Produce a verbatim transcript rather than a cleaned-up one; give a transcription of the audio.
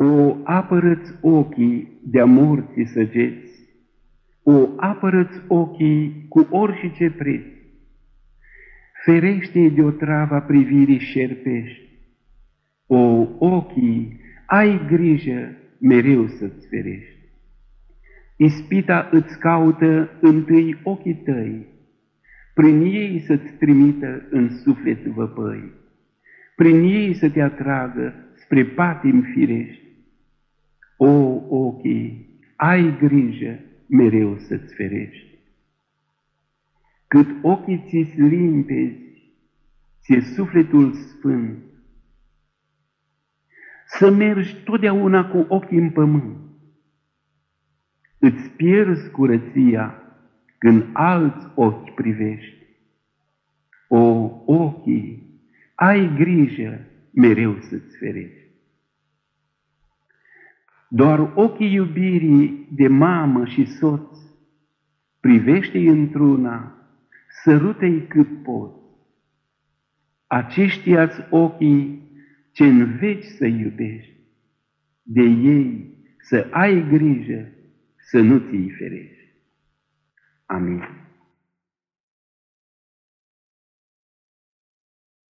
O, apără-ți ochii de-a morții săgeți, o, apără-ți ochii cu orice preț, ferește-i de o travă a privirii șerpești. O, ochii, ai grijă mereu să-ți ferești. Ispita îți caută întâi ochii tăi, prin ei să-ți trimită în suflet văpăi, prin ei să te atragă spre patim firești. O, ochii, ai grijă mereu să-ți ferești. Cât ochii ți-s limpezi, ți-e sufletul sfânt, să mergi totdeauna cu ochii în pământ. Îți pierzi curăția când alți ochi privești. O, ochii, ai grijă mereu să-ți ferești. Doar ochii iubirii de mamă și soț, privește-i într-una, sărută-i cât poți. Aceștia-s ochii ce în veci să iubești, de ei să ai grijă să nu ți-i ferești. Amin.